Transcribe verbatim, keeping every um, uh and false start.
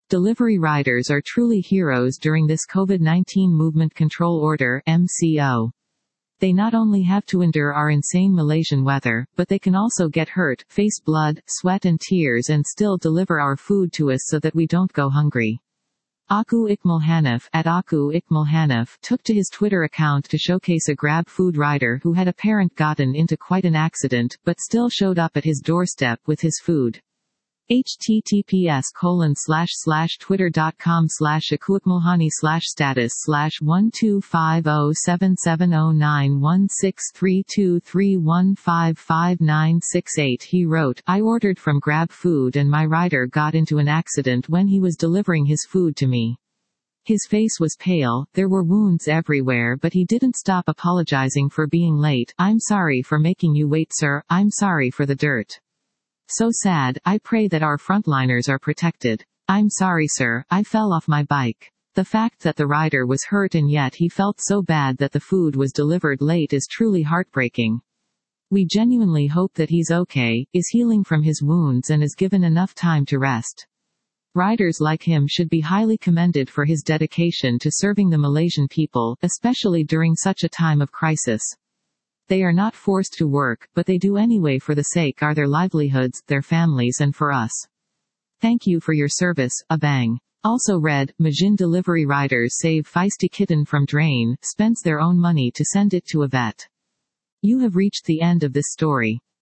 Delivery riders are truly heroes during this COVID nineteen Movement Control Order (M C O). They not only have to endure our insane Malaysian weather, but they can also get hurt, face blood, sweat and tears and still deliver our food to us so that we don't go hungry. Aku Ikmal Hanif at Aku Ikmal Hanif took to his Twitter account to showcase a Grab food rider who had apparently gotten into quite an accident, but still showed up at his doorstep with his food. https colon slash slash twitter dot com slash akuikmalhani slash status slash one two five zero seven seven zero nine one six three two three one five five nine six eight. He wrote, I ordered from Grab Food and my rider got into an accident when he was delivering his food to me. His face was pale, there were wounds everywhere, but he didn't stop apologizing for being late. I'm sorry for making you wait, sir. I'm sorry for the dirt. So sad. I pray that our frontliners are protected. I'm sorry, sir. I fell off my bike. The fact that the rider was hurt and yet he felt so bad that the food was delivered late is truly heartbreaking. We genuinely hope that he's okay, is healing from his wounds and is given enough time to rest. Riders like him should be highly commended for his dedication to serving the Malaysian people, especially during such a time of crisis. They are not forced to work, but they do anyway for the sake of their livelihoods, their families and for us. Thank you for your service, Abang. Also read, Majin delivery riders save feisty kitten from drain, spends their own money to send it to a vet. You have reached the end of this story.